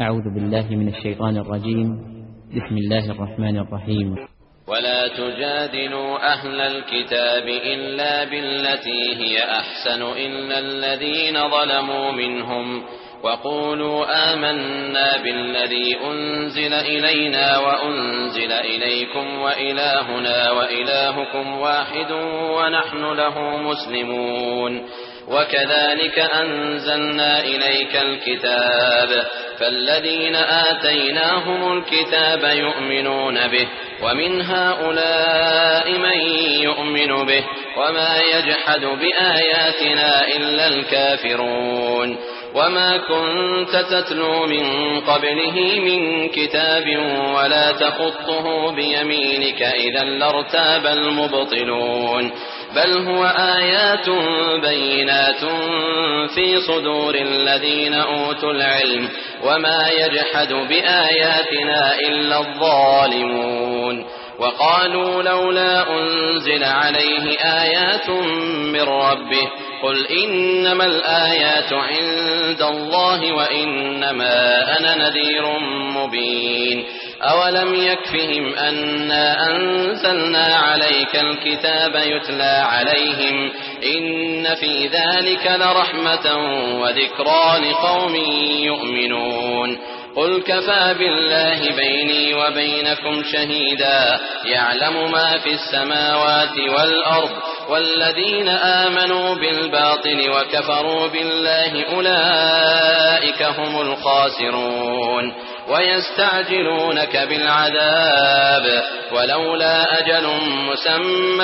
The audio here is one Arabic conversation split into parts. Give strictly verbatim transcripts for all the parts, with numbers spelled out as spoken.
أعوذ بالله من الشيطان الرجيم. بسم الله الرحمن الرحيم. ولا تجادلوا أهل الكتاب إلا بالتي هي أحسن إلا الذين ظلموا منهم وقولوا آمنا بالذي أنزل إلينا وأنزل إليكم وإلهنا وإلهكم واحد ونحن له مسلمون وكذلك أنزلنا إليك الكتاب فالذين آتيناهم الكتاب يؤمنون به ومن هؤلاء من يؤمن به وما يجحد بآياتنا إلا الكافرون وما كنت تتلو من قبله من كتاب ولا تخطه بيمينك إذا لارتاب المبطلون بل هو آيات بينات في صدور الذين أوتوا العلم وما يجحد بآياتنا إلا الظالمون وقالوا لولا أنزل عليه آيات من ربه قل إنما الآيات عند الله وإنما أنا نذير مبين أولم يكفهم أنا أنزلنا عليك الكتاب يتلى عليهم إن في ذلك لرحمة وذكرى لقوم يؤمنون قل كفى بالله بيني وبينكم شهيدا يعلم ما في السماوات والأرض والذين آمنوا بالباطل وكفروا بالله أولئك هم الخاسرون ويستعجلونك بالعذاب ولولا أجل مسمى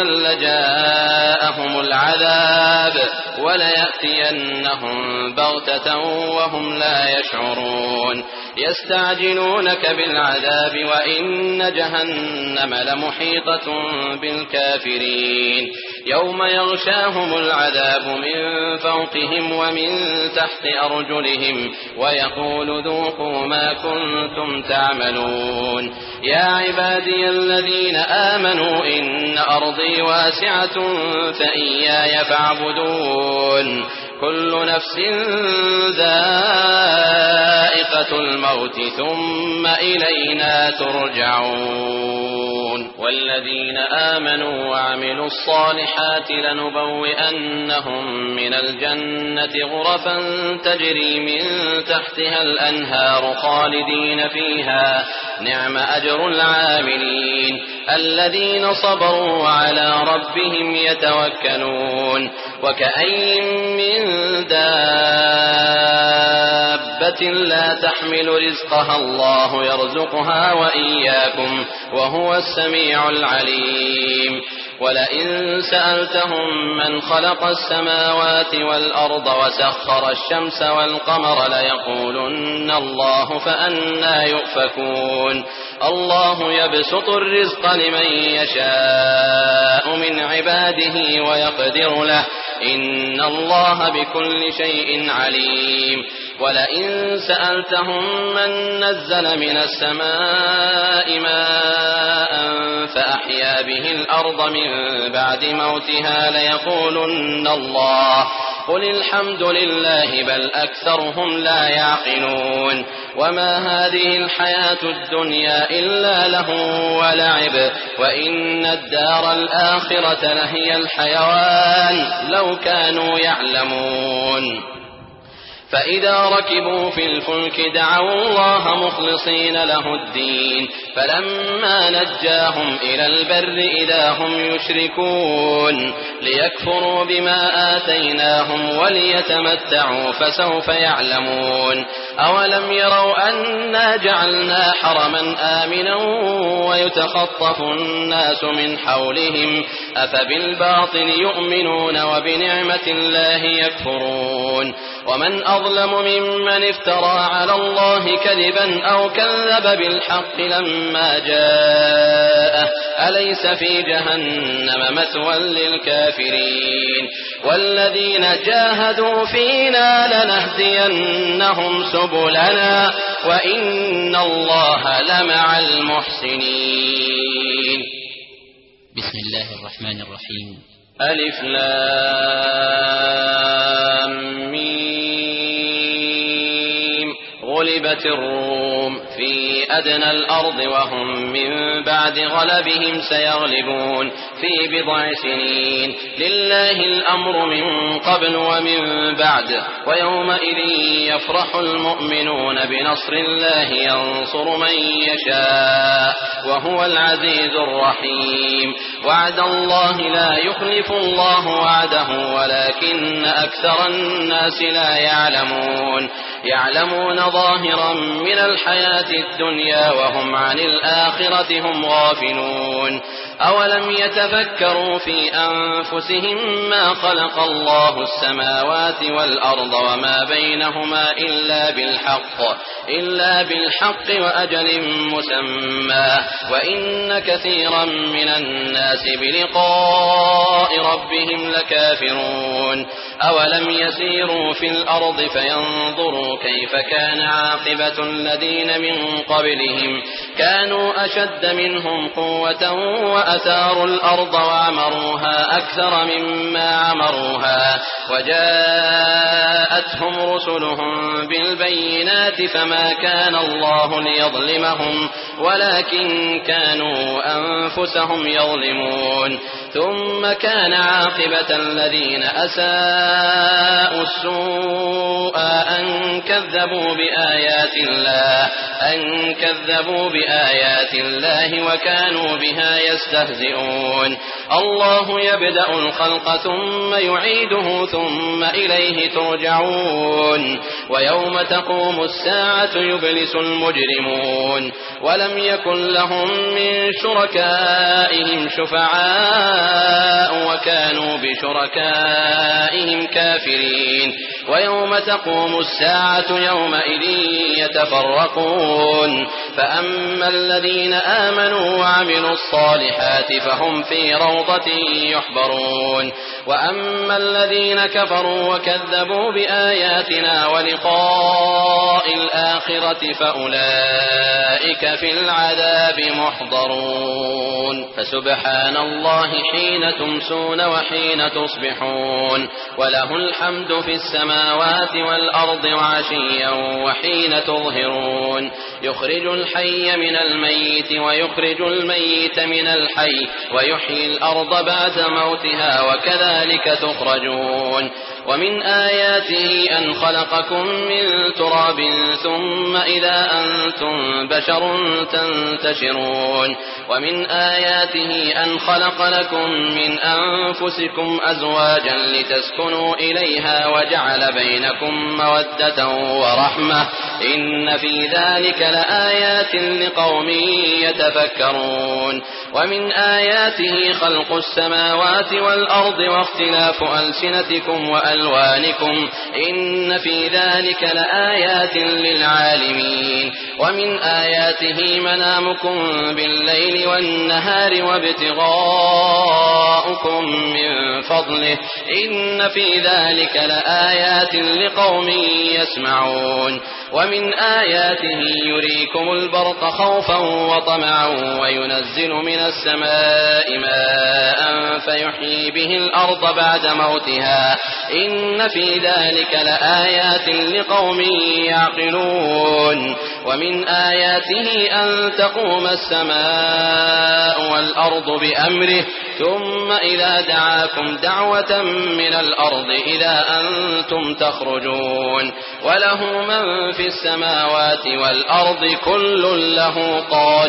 لجاءهم العذاب وليأتينهم بغتة وهم لا يشعرون يستعجلونك بالعذاب وإن جهنم لمحيطة بالكافرين يوم يغشاهم العذاب من فوقهم ومن تحت أرجلهم ويقول ذوقوا ما كنتم تعملون يا عبادي الذين آمنوا إن أرضي واسعة فإياي فاعبدون كل نفس ذائقة الموت ثم إلينا ترجعون والذين آمنوا وعملوا الصالحات لنبوئنهم من الجنة غرفا تجري من تحتها الأنهار خالدين فيها نعم أجر العاملين الذين صبروا وعلى ربهم يتوكلون وكأين من دابة لا تحمل رزقها الله يرزقها وإياكم وهو السميع العليم ولئن سألتهم من خلق السماوات والأرض وسخر الشمس والقمر ليقولن الله فأنى يؤفكون الله يبسط الرزق لمن يشاء من عباده ويقدر له إن الله بكل شيء عليم ولئن سألتهم من نزل من السماء ماء فأحيا به الأرض من بعد موتها ليقولن الله قل الحمد لله بل أكثرهم لا يعقلون وما هذه الحياة الدنيا إلا لهو ولعب وإن الدار الآخرة لهي الحيوان لو كانوا يعلمون فإذا ركبوا في الفلك دعوا الله مخلصين له الدين فلما نجاهم إلى البر إذا هم يشركون ليكفروا بما آتيناهم وليتمتعوا فسوف يعلمون أولم يروا أنا جعلنا حرما آمنا ويتخطف الناس من حولهم أفبالباطل يؤمنون وبنعمة الله يكفرون ومن أظلم ممن افترى على الله كذبا أو كذب بالحق لما جاءه أليس في جهنم مثوى للكافرين والذين جاهدوا فينا لنهدينهم سبلنا وإن الله لمع المحسنين. بسم الله الرحمن الرحيم. ألف لام ميم غلبت الروم في أدنى الأرض وهم من بعد غلبهم سيغلبون في بضع سنين لله الأمر من قبل ومن بعد ويومئذ يفرح المؤمنون بنصر الله ينصر من يشاء وهو العزيز الرحيم وعد الله لا يخلف الله وعده ولكن أكثر الناس لا يعلمون يعلمون ظاهرا من الحياة الدنيا وهم عن الآخرة هم غافلون أولم يتفكروا في أنفسهم ما خلق الله السماوات والأرض وما بينهما إلا بالحق إلا بالحق وأجل مسمى وإن كثيرا من الناس بلقاء ربهم لكافرون أولم يسيروا في الأرض فينظروا كيف كان عاقبة الذين من قبلهم كانوا أشد منهم قوة وأثاروا الأرض وعمروها أكثر مما عمروها وجاءتهم رسلهم بالبينات فما كان الله ليظلمهم ولكن كانوا أنفسهم يظلمون ثم كان عاقبة الذين أساءوا السوء أن كذبوا بآيات الله أن كذبوا بآيات الله وكانوا بها يستهزئون الله يبدأ الخلق ثم يعيده ثم إليه ترجعون ويوم تقوم الساعة يبلس المجرمون ولم يكن لهم من شركائهم شفعاء وكانوا بشركائهم كافرين ويوم تقوم الساعة يومئذ يتفرقون فأما الذين آمنوا وعملوا الصالحات فهم في روضة يحبرون وأما الذين كفروا وكذبوا بآياتنا ولقاء الآخرة فأولئك في العذاب محضرون فسبحان الله حين تمسون وحين تصبحون وله الحمد في السماوات والأرض وعشيا وحين تظهرون يخرج الحي من الميت ويخرج الميت من الحي ويحيي الأرض بعد موتها وكذلك تخرجون ومن آياته أن خلقكم من تراب ثم إذا أنتم بشر تنتشرون ومن آياته أن خلق لكم من أنفسكم أزواجا لتسكنوا إليها وجعل بينكم مودة ورحمة إن في ذلك لآيات لقوم يتفكرون ومن آياته خلق السماوات والأرض واختلاف ألسنتكم وألوانكم إن في ذلك لآيات للعالمين ومن آياته منامكم بالليل والنهار وابتغاؤكم من فضله إن في ذلك لآيات لقوم يسمعون ومن آياته يريكم البرق خوفا وطمعا وينزل من السماء ماء فيحيي به الأرض بعد موتها إن في ذلك لآيات لقوم يعقلون ومن آياته أن تقوم السماء والأرض بأمره ثم إذا دعاكم دعوة من الأرض إذا أنتم تخرجون وله من في السماوات والأرض كل له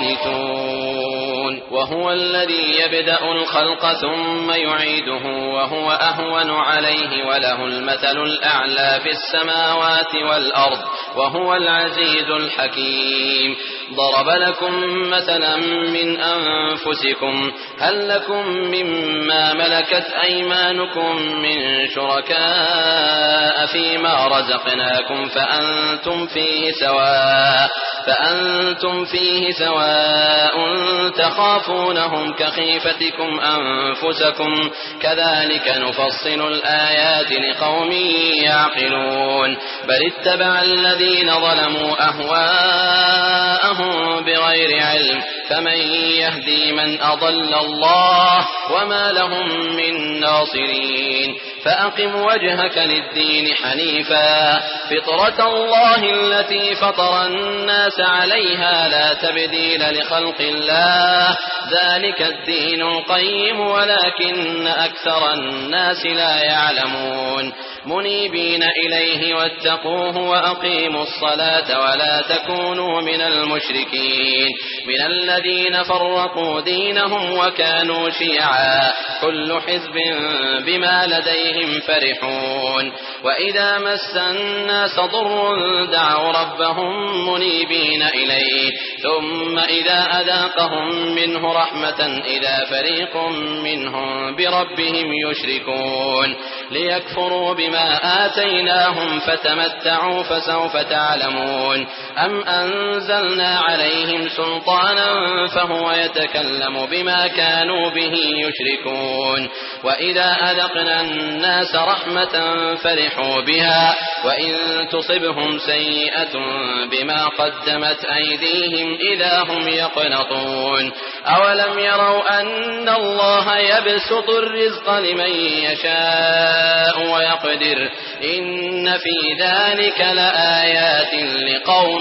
قانتون وهو الذي يبدأ الخلق ثم يعيده وهو أهون عليه وله المثل الأعلى في السماوات والأرض وهو العزيز الحكيم ضرب لكم مثلا من أنفسكم هل لكم مما ملكت أيمانكم من شركاء فيما رزقناكم فأنتم فيه سواء فأنتم فيه سواء تخافونهم كخيفتكم أنفسكم كذلك نفصل الآيات لقوم يعقلون بل اتبع الذين ظلموا أهواءهم جاءهم بغير علم فمن يهدي من أضل الله وما لهم من ناصرين فأقم وجهك للدين حنيفا فطرة الله التي فطر الناس عليها لا تبديل لخلق الله ذلك الدين القيم ولكن أكثر الناس لا يعلمون منيبين إليه واتقوه وأقيموا الصلاة ولا تكونوا من المشركين من الذين فرقوا دينهم وكانوا شيعا كل حزب بما لديهم فرحون وإذا مس الناس ضر دعوا ربهم منيبين إليه ثم إذا أذاقهم منه رحمة إذا فريق منهم بربهم يشركون ليكفروا بما آتيناهم فتمتعوا فسوف تعلمون أم أنزلنا عليهم سلطانا فهو يتكلم بما كانوا به يشركون وإذا أذقنا الناس رحمة فرحوا بها وإن تصبهم سيئة بما قدمت أيديهم إذا هم يقنطون أولم يروا أن الله يبسط الرزق لمن يشاء ويقدر إن في ذلك لآيات لقوم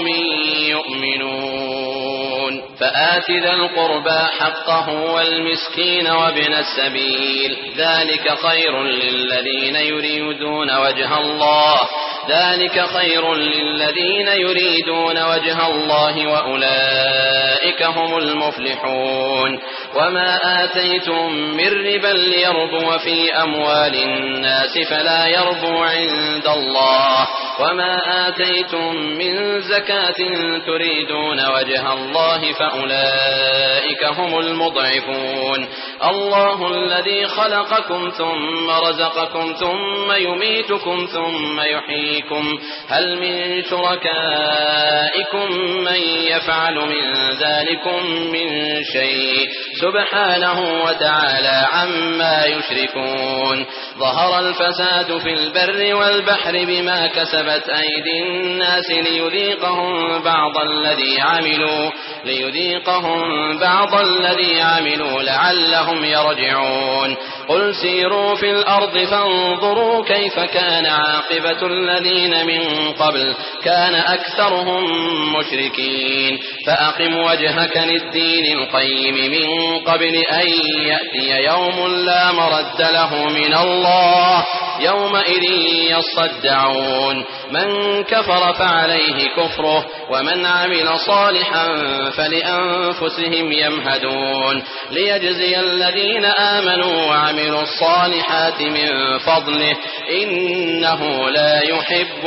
يؤمنون فآت ذا القربى حقه والمسكين وابن السبيل ذلك خير للذين يريدون وجه الله ذلك خير للذين يريدون وجه الله وأولئك هم المفلحون وما آتيتم من ربا ليربو في أموال الناس فلا يربو عند الله وما آتيتم من زكاة تريدون وجه الله فأولئك هم المضعفون الله الذي خلقكم ثم رزقكم ثم يميتكم ثم يحييكم هل من شركائكم من يفعل من ذلكم من شيء سبحانه وتعالى عما يشركون ظهر الفساد في البر والبحر بما كسبت أيدي الناس ليذيقهم بعض الذي عملوا ليذيقهم بعض الذي عملوا لعلهم يرجعون قل سيروا في الأرض فانظروا كيف كان عاقبة الذين من قبل كان أكثرهم مشركين فأقم وجهك للدين القيم من قبل أن يأتي يوم لا مرد له من الله يومئذ يصدعون من كفر فعليه كفره ومن عمل صالحا فلأنفسهم يمهدون ليجزي الذين آمنوا وعملوا الصالحات من فضله إنه لا يحب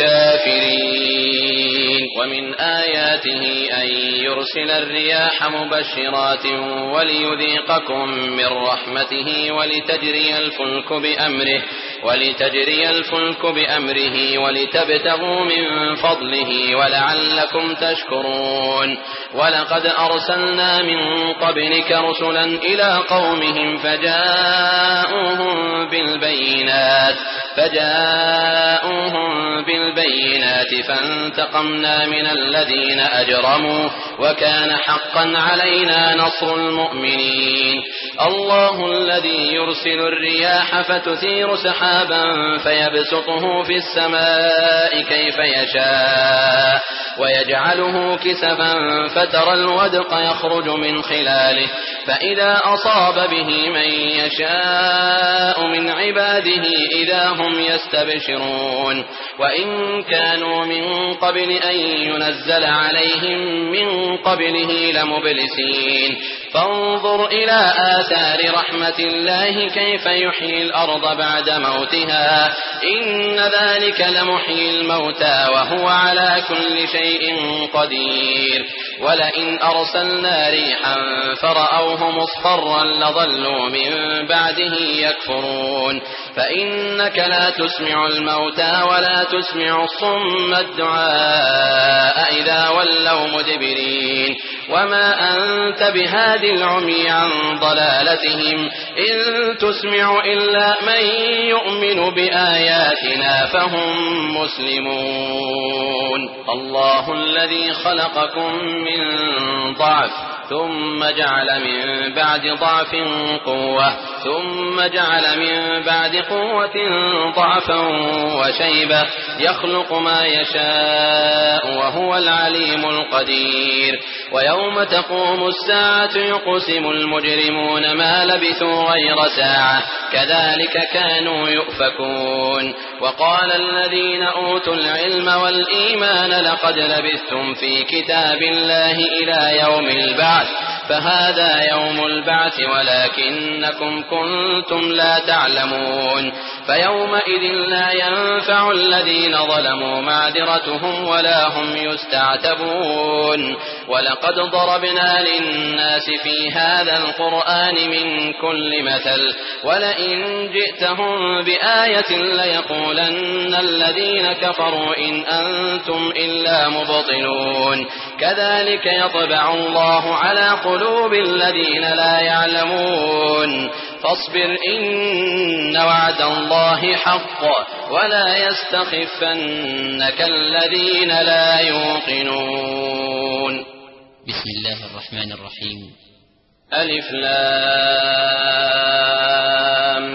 الكافرين ومن آياته أن يرسل الرياح مبشرات وليذيقكم من رحمته ولتجري الفلك بأمره ولتجري الفلك بأمره ولتبتغوا من فضله ولعلكم تشكرون ولقد أرسلنا من قبلك رسلا إلى قومهم فجاءوهم بالبينات فجاءوهم بالبينات فانتقمنا من الذين أجرموا وكان حقا علينا نصر المؤمنين الله الذي يرسل الرياح فتثير سحابا فيبسطه في السماء كيف يشاء ويجعله كسفا فترى الودق يخرج من خلاله فإذا أصاب به من يشاء من عباده إذا هم يستبشرون وإن كانوا من قبل أن ينزل عليهم من قبله لمبلسين فانظر إلى آثار رحمة الله كيف يحيي الأرض بعد موتها إن ذلك لمحيي الموتى وهو على كل شيء قدير ولئن أرسلنا ريحا فرأوه مصفرا لظلوا من بعده يكفرون فإنك لا تسمع الموتى ولا تسمع الصم الدعاء إذا ولوا وولوا مدبرين وما أنت بهاد العمي عن ضلالتهم إن تسمع إلا من يؤمن بآياتنا فهم مسلمون الله الذي خلقكم من ضعف ثم جعل من بعد ضعف قوة ثم جعل من بعد قوة ضعفا وشيبة يخلق ما يشاء وهو العليم القدير ويوم تقوم الساعة يقسم المجرمون ما لبثوا غير ساعة كذلك كانوا يؤفكون وقال الذين أوتوا العلم والإيمان لقد لبثتم في كتاب الله إلى يوم البعث فهذا يوم البعث ولكنكم كنتم لا تعلمون فيومئذ لا ينفع الذين ظلموا معذرتهم ولا هم يستعتبون ولقد ضربنا للناس في هذا القرآن من كل مثل ولئن جئتهم بآية ليقولن الذين كفروا إن أنتم إلا مبطلون كذلك يطبع الله على قلوب الذين لا يعلمون فاصبر إن وعد الله حق ولا يستخفنك الذين لا يوقنون بسم الله الرحمن الرحيم ألف لام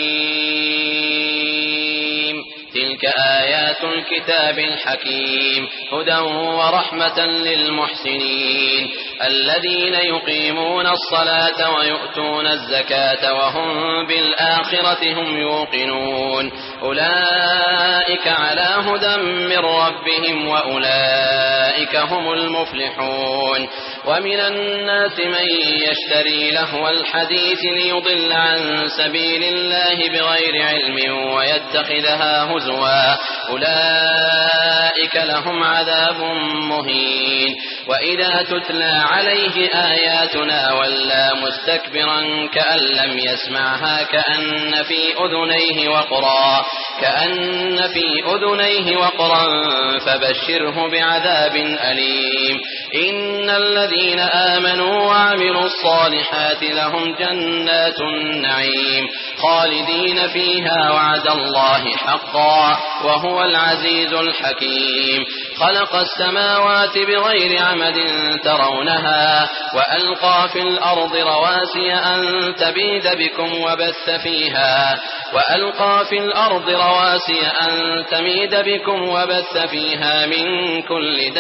ميم تلك آيات الكتاب الحكيم هدى ورحمة للمحسنين الذين يقيمون الصلاة ويؤتون الزكاة وهم بالآخرة هم يوقنون أولئك على هدى من ربهم وأولئك هم المفلحون ومن الناس من يشتري لهو الحديث ليضل عن سبيل الله بغير علم ويتخذها هزوا أولئك لهم عذاب مهين وإذا تتلى عليه آياتنا ولى مستكبرا كأن لم يسمعها كأن في أذنيه وقرا كأن في أذنيه وقرا فبشره بعذاب أليم إن الذين آمنوا وعملوا الصالحات لهم جنات النعيم خالدين فيها وعد الله حقا وهو العزيز الحكيم خلق السماوات بغير عمد ترونها وألقى في الأرض رواسي أن تبيد بكم وبث فيها وألقى في الأرض رواسي أن تميد بكم وبث فيها من كل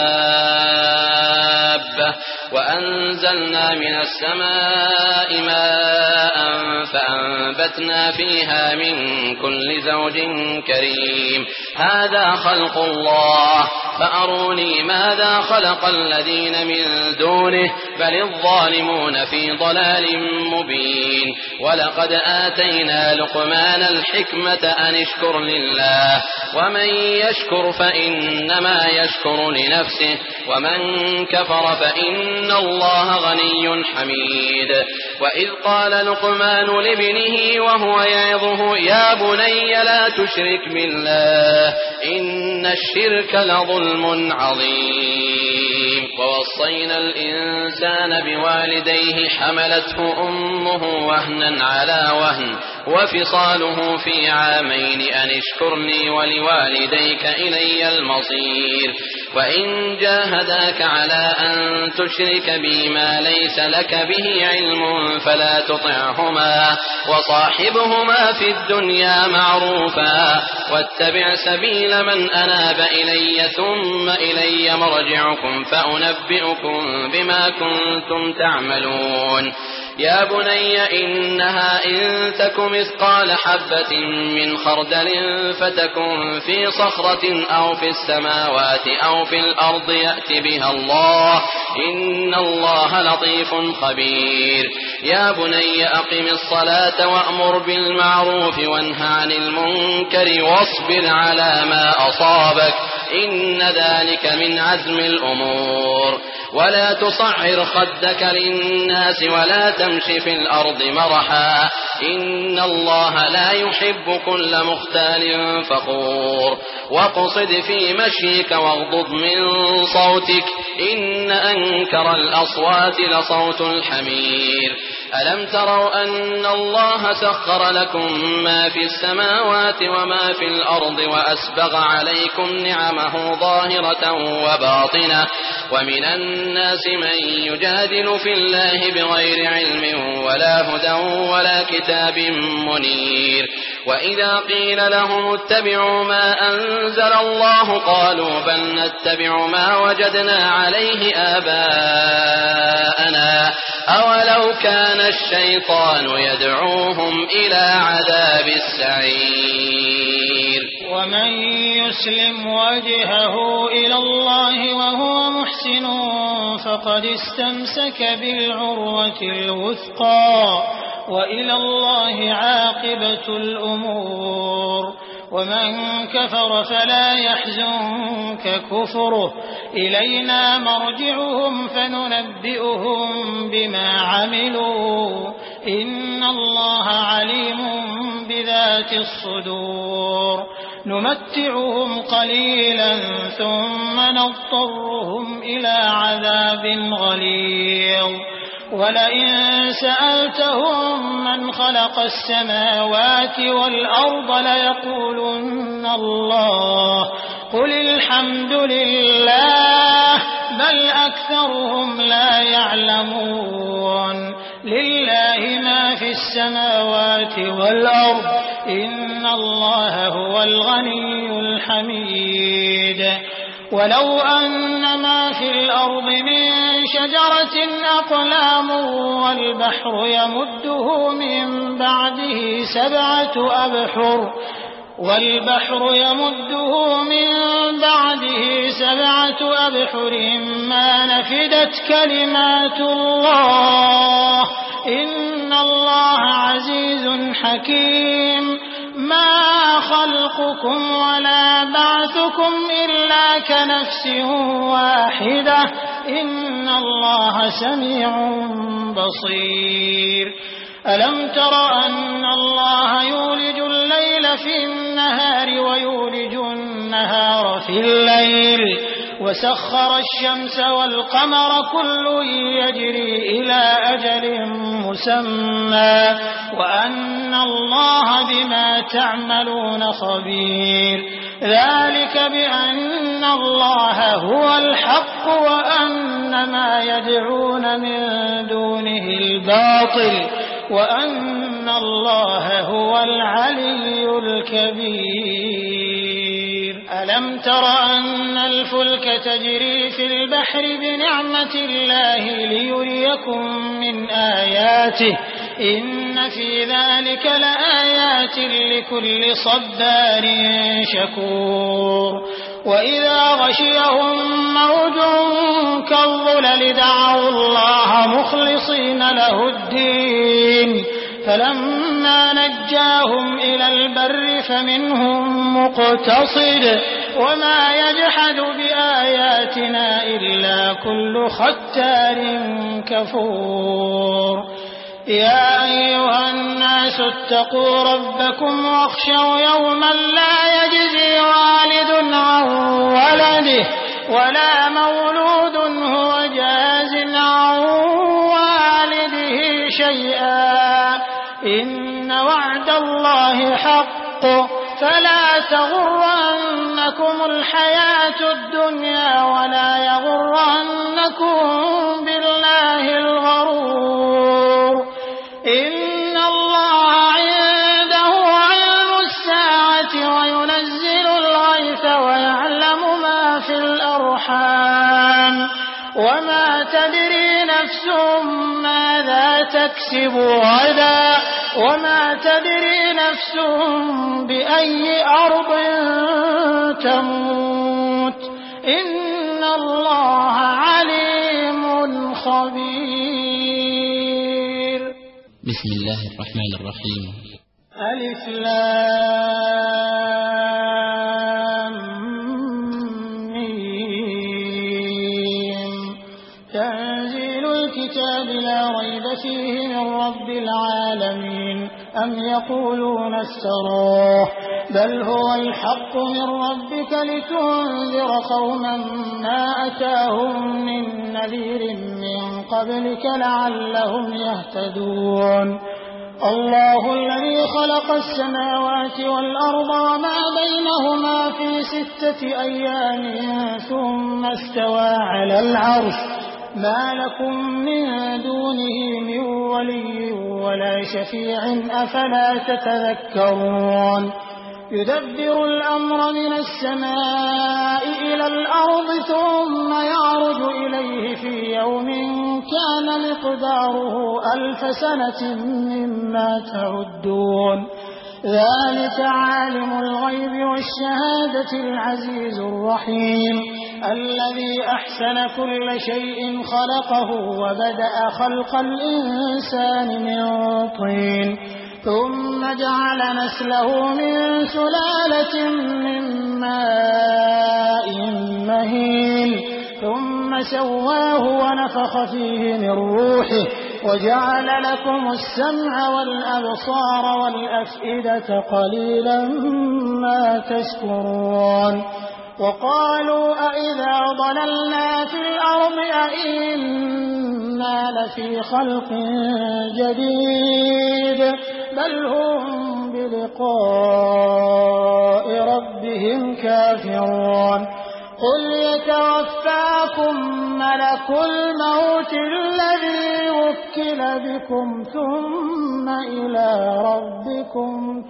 دابة وأنزلنا من السماء ماء فأنبتنا فيها من كل زوج كريم هذا خلق الله فأروني ماذا خلق الذين من دونه بل الظالمون في ضلال مبين ولقد آتينا لقمان الحكمة أن اشكر لله ومن يشكر فإنما يشكر لنفسه ومن كفر فإن الله غني حميد وإذ قال لقمان لابنه وهو يعظه يا بني لا تشرك بالله إن الشرك لظلم عظيم ووصينا الإنسان بوالديه حملته أمه وهنا على وهن وفصاله في عامين أن اشكر لي ولوالديك إلي المصير وإن جاهداك على أن تشرك بي ما ليس لك به علم فلا تطعهما وصاحبهما في الدنيا معروفا واتبع سبيل من أناب إلي ثم إلي مرجعكم فأنبئكم بما كنتم تعملون يا بني إنها إن تك مثقال حبة من خردل فتكن في صخرة أو في السماوات أو في الأرض يأت بها الله إن الله لطيف خبير يا بني أقم الصلاة وأمر بالمعروف وانه عن المنكر واصبر على ما أصابك إن ذلك من عزم الأمور ولا تصعر خدك للناس ولا تمش في الأرض مرحا إن الله لا يحب كل مختال فخور واقصد في مشيك واغضض من صوتك إن أنكر الأصوات لصوت الحمير ألم تروا أن الله سخر لكم ما في السماوات وما في الأرض وأسبغ عليكم نعمه ظاهرة وباطنة ومن الناس من يجادل في الله بغير علم ولا هدى ولا كتاب منير وإذا قيل لهم اتبعوا ما أنزل الله قالوا بل نتبع ما وجدنا عليه آباءنا أولو كان الشيطان يدعوهم إلى عذاب السعير ومن يسلم وجهه إلى الله وهو محسن فقد استمسك بالعروة الوثقى وإلى الله عاقبة الأمور ومن كفر فلا يحزنك كفره إلينا مرجعهم فننبئهم بما عملوا إن الله عليم بذات الصدور نمتعهم قليلا ثم نضطرهم إلى عذاب غليظ ولئن سألتهم من خلق السماوات والأرض ليقولن الله قل الحمد لله بل أكثرهم لا يعلمون لله ما في السماوات والأرض إن الله هو الغني الحميد ولو أن ما في الأرض من شجرة أقلام والبحر يمده من بعده سبعة أبحر والبحر يمده من بعده سبعة أبحر ما نفدت كلمات الله إن الله عزيز حكيم ما خلقكم ولا بعثكم إلا كنفس واحدة إن الله سميع بصير ألم تر أن الله يولج الليل في النهار ويولج النهار في الليل وسخر الشمس والقمر كل يجري إلى أجل مسمى وأن الله بما تعملون خبير ذلك بأن الله هو الحق وأن ما يدعون من دونه الباطل وأن الله هو العلي الكبير ألم تر أن الفلك تجري في البحر بنعمة الله ليريكم من آياته إن في ذلك لآيات لكل صبار شكور وإذا غشيهم موج كالظلل دعوا الله مخلصين له الدين فلما نجاهم إلى البر فمنهم مقتصد وما يجحد بآياتنا إلا كل ختار كفور يا أيها الناس اتقوا ربكم واخشوا يوما لا يجزي والد عن ولده ولا مولود هو جاز عن والده شيئا إن وعد الله حق فلا تغرنكم الحياة الدنيا ولا يغرنكم بالله الغرور إن الله عنده علم الساعة وينزل الغيث ويعلم ما في الأرحام وما تدري نفس ماذا تكسب غدا وما تدري نفس بأي أرض تموت إن الله عليم خبير. بسم الله الرحمن الرحيم. ألف لام ميم تنزيل الكتاب لا ريب فيه من رب العالمين أم يقولون افتراه بل هو الحق من ربك لتنذر قوما ما أتاهم من نذير من قبلك لعلهم يهتدون الله الذي خلق السماوات والأرض وما بينهما في ستة أيام ثم استوى على العرش ما لكم من دونه من ولي ولا شفيع أفلا تتذكرون يدبر الأمر من السماء إلى الأرض ثم يعرج إليه في يوم كان مقداره ألف سنة مما تعدون ذلك عالم الغيب والشهادة العزيز الرحيم الذي أحسن كل شيء خلقه وبدأ خلق الإنسان من طين ثم جعل نسله من سلالة من ماء مهين ثم سواه ونفخ فيه من روحه وجعل لكم السمع والأبصار والأفئدة قليلا ما تشكرون وقالوا أئذا ضللنا في الأرض أئنا لفي خلق جديد بل هم بلقاء ربهم كافرون قل يتوفاكم ملك الموت الذي وكل بكم ثم إلى ربكم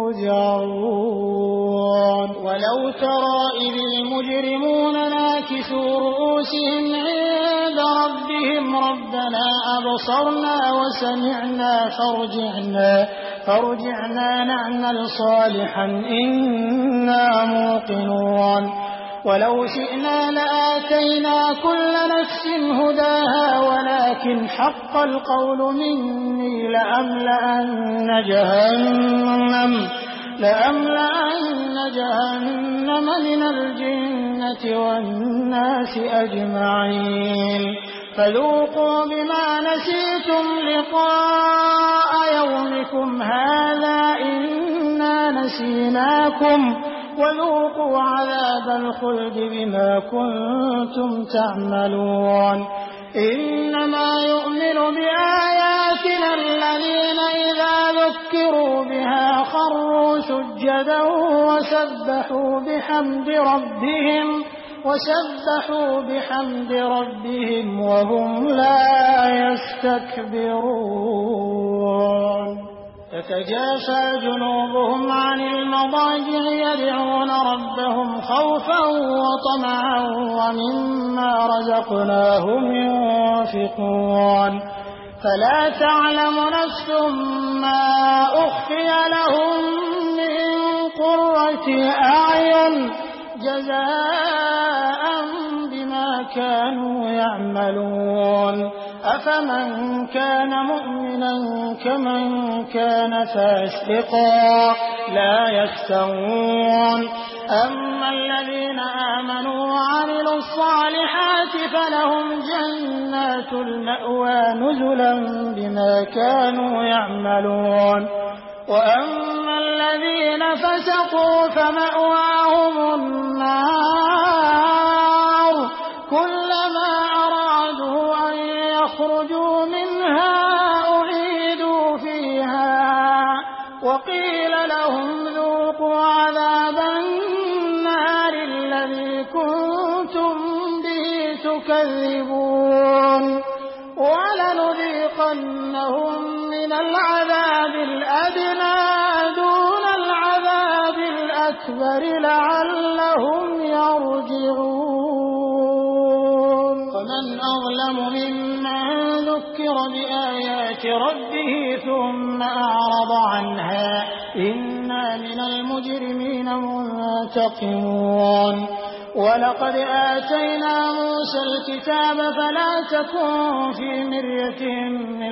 ترجعون ولو ترى إذ المجرمون ناكسوا رؤوسهم عند ربهم ربنا أبصرنا وسمعنا فارجعنا فارجعنا نعمل صالحا إنا موقنون ولو شئنا لآتينا كل نفس هداها ولكن حق القول مني لأملأن جهنم لأملأن جهنم من الجنة والناس أجمعين فذوقوا بما نسيتم لقاء يومكم هذا إنا نسيناكم وذوقوا عذاب الخلد بما كنتم تعملون إنما يؤمن بآياتنا الذين إذا ذكروا بها خروا سجدا وسبحوا بحمد ربهم وسبحوا بحمد ربهم وهم لا يستكبرون تتجافى جنوبهم عن المضاجع يدعون ربهم خوفا وطمعا ومما رزقناهم ينفقون فلا تعلم نفس ما أخفي لهم من قرة أعين جزاء بما كانوا يعملون أفمن كان مؤمنا كمن كان فاسقا لا يستوون أما الذين آمنوا وعملوا الصالحات فلهم جنات المأوى نزلا بما كانوا يعملون وأما الذين فسقوا فمأواهم النار كلما أرادوا أن يخرجوا منها أعيدوا فيها وقيل لهم ذوقوا عذاب النار الذي كنتم به تكذبون ولنذيقنهم من العذاب الأدنى دون العذاب الأكبر لعلهم يرجعون ومن أظلم ممن ذكر بآيات ربه ثم أعرض عنها إنا من المجرمين منتقمون ولقد آتينا موسى الكتاب فلا تكن في مرية من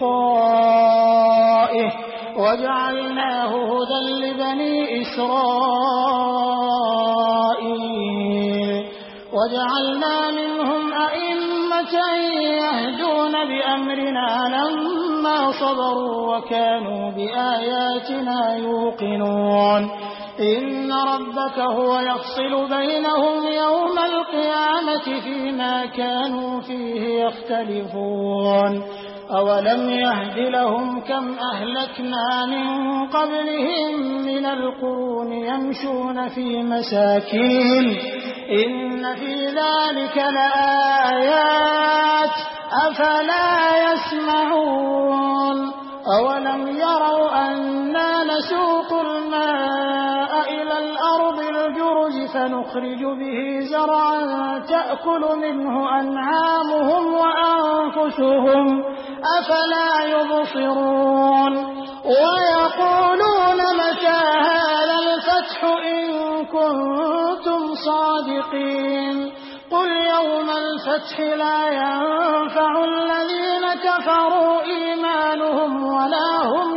لقائه وجعلناه هدى لبني إسرائيل وجعلنا منهم أئمة أمة يهدون بأمرنا لما صبروا وكانوا بآياتنا يوقنون إن ربك هو يفصل بينهم يوم القيامة فيما كانوا فيه يختلفون أولم يهد لهم كم أهلكنا من قبلهم من القرون يمشون في مساكين إن في ذلك لآيات أفلا يسمعون أولم يروا أنا نسوق الماء إلى الأرض الجرز فنخرج به زرعا تأكل منه أنعامهم وأنفسهم أفلا يبصرون ويقولون متى هذا الفتح إن كنتم صادقين قل يوم الفتح لا ينفع الذين كفروا إيمانهم ولا هم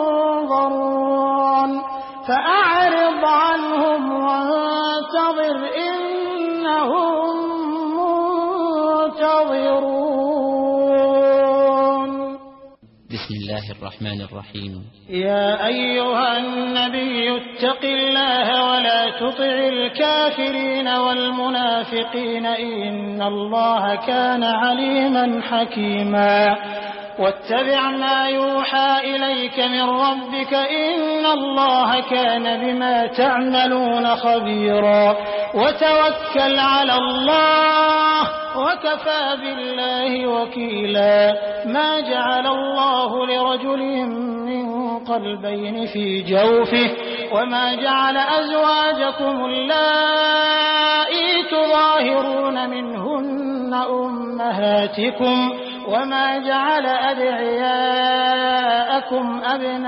ينظرون فأعرض عنهم وانتظر إنهم منتظرون. بسم الله الرحمن الرحيم. يا أيها النبي اتق الله ولا تطع الكافرين والمنافقين إن الله كان عليما حكيما واتبع ما يوحى إليك من ربك إن الله كان بما تعملون خبيرا وتوكل على الله وكفى بالله وكيلا ما جعل الله لرجل من قلبين في جوفه وما جعل أزواجكم اللائي تظاهرون منهن أمهاتكم وما جعل أدعياءكم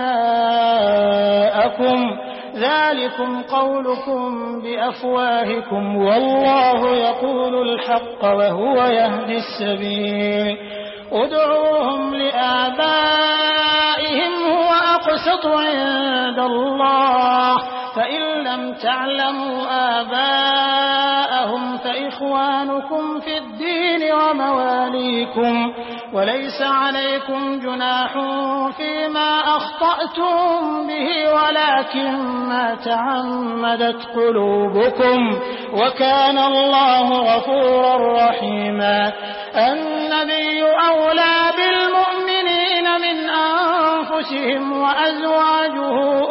أبناءكم ذلكم قولكم بأفواهكم والله يقول الحق وهو يهدي السبيل ادعوهم لآبائهم هو أقسط عند الله فإن لم تعلموا آباءهم فإخوانكم في الدين ومواليكم وليس عليكم جناح فيما أخطأتم به ولكن ما تعمدت قلوبكم وكان الله غفورا رحيما النبي أولى بالمؤمنين من أنفسهم وأزواجه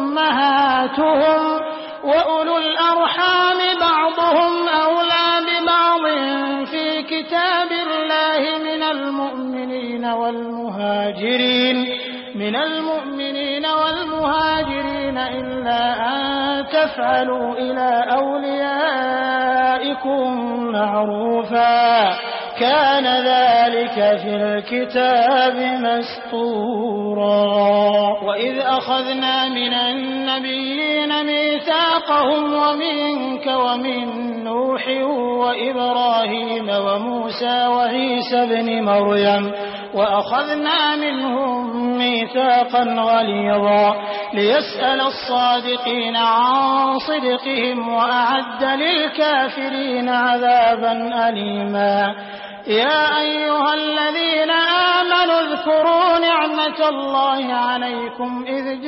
أمهاتهم وأولو الأرحام بعضهم أولى ببعض في كتاب الله من المؤمنين والمهاجرين من المؤمنين والمهاجرين إلا أن تفعلوا إلى أوليائكم معروفا كان ذلك في الكتاب مسطورا وإذ أخذنا من النبيين ميثاقهم ومنك ومن نوح وإبراهيم وموسى وعيسى بن مريم وأخذنا منهم ميثاقا غليظا ليسأل الصادقين عن صدقهم وأعد للكافرين عذابا أليما يا أيها الذين آمنوا اذكروا نعمة الله عليكم إذ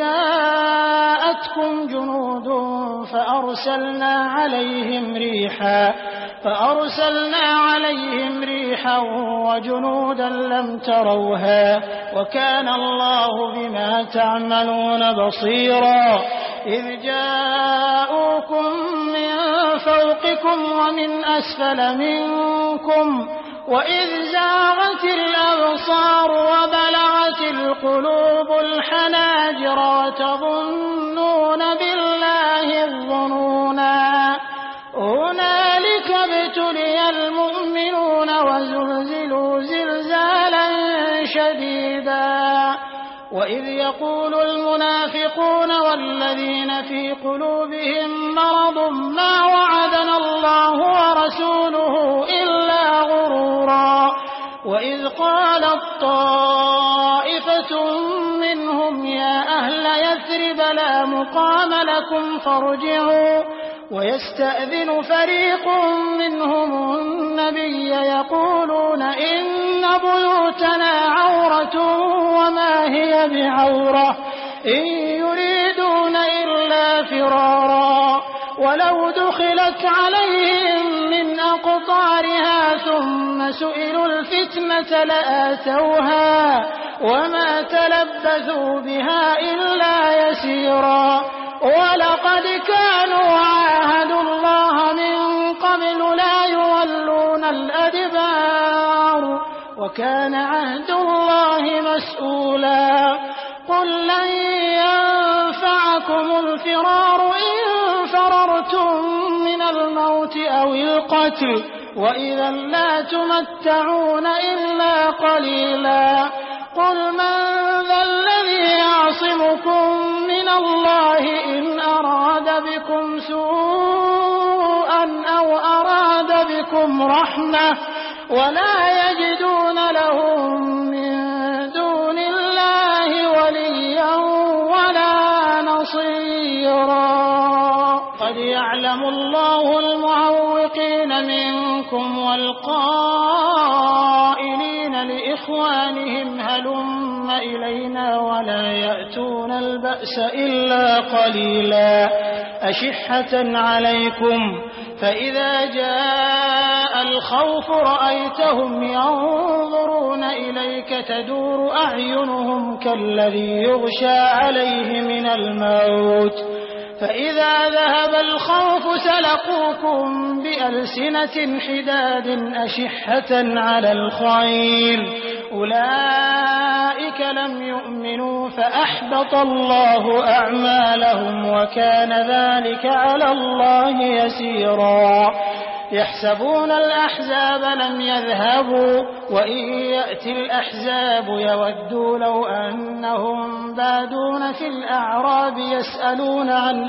جاءتكم جنود فأرسلنا عليهم ريحا فأرسلنا عليهم ريحا وجنودا لم تروها وكان الله بما تعملون بصيرا إذ جاءوكم من فوقكم ومن أسفل منكم وإذ زاغت الأبصار وبلغت القلوب الحناجر وتظنون بالله الظنونا هنالك ابتلي المؤمنون وزلزلوا زلزالا شديدا وإذ يقول المنافقون والذين في قلوبهم مرض ما وعدنا الله ورسوله إلا غرورا وإذ قالت طائفة منهم يا أهل يثرب لا مقام لكم فارجعوا ويستأذن فريق منهم النبي يقولون إن بيوتنا عورة وما هي بعورة إن يريدون إلا فرارا ولو دخلت عليهم من أقطارها ثم سئلوا الفتنة لآتوها وما تلبثوا بها إلا يسيرا ولقد كانوا عاهدوا الله من قبل لا يولون الأدبار وكان عهد الله مسؤولا قل لن ينفعكم الفرار إن فررتم من الموت أو القتل وإذا لا تمتعون إلا قليلا قل من ذا الذي يعصمكم من الله إن أراد بكم سوءا أو أراد بكم رحمة ولا يجدون لهم من دون الله وليا ولا نصيرا قد يعلم الله المعوقين منكم والقائلين لإخوانهم هلم إلينا ولا يأتون البأس إلا قليلا أشحة عليكم فإذا جاء الخوف رأيتهم ينظرون إليك تدور أعينهم كالذي يغشى عليه من الموت فإذا ذهب الخوف سلقوكم بألسنة حداد أشحة على الخير أولئك لم يؤمنوا فأحبط الله أعمالهم وكان ذلك على الله يسيرا يحسبون الأحزاب لم يذهبوا وإن يأتي الأحزاب يودوا لو أنهم بادون في الأعراب يسألون عن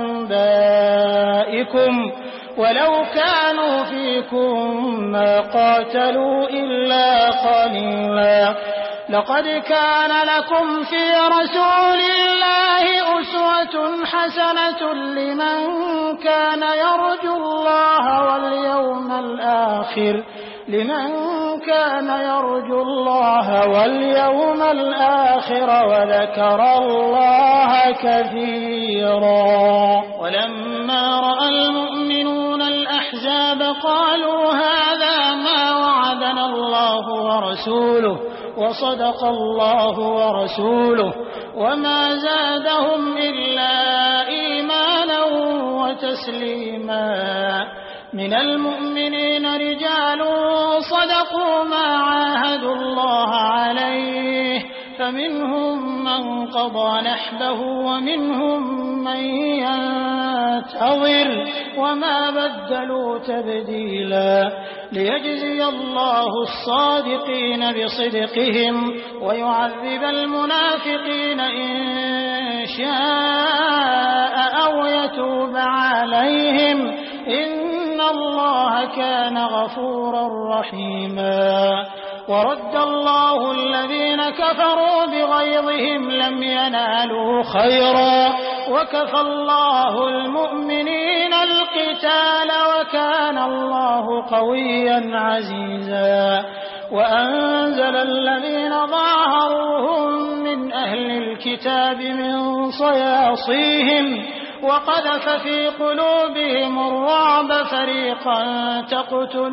أنبائكم ولو كانوا فيكم ما قاتلوا إلا قليلا لقد كان لكم في رسول الله أسوة حسنة لمن كان يرجو الله واليوم الآخر لمن كان يرجو الله واليوم الآخر وذكر الله كثيرا ولما رأى المؤمنون الأحزاب قالوا هذا ما وعدنا الله ورسوله وصدق الله ورسوله وما زادهم إلا إيمانا وتسليما من المؤمنين رجال صدقوا ما عاهدوا الله عليه فمنهم من قضى نحبه ومنهم من ينتظر وما بدلوا تبديلا ليجزي الله الصادقين بصدقهم ويعذب المنافقين إن شاء أو يتوب عليهم إن الله كان غفورا رحيما ورد الله الذين كفروا بغيظهم لم ينالوا خيرا وكفى الله المؤمنين القتال وكان الله قويا عزيزا وأنزل الذين ظاهروهم من أهل الكتاب من صياصيهم وقذف في قلوبهم الرعب فريقا تقتلون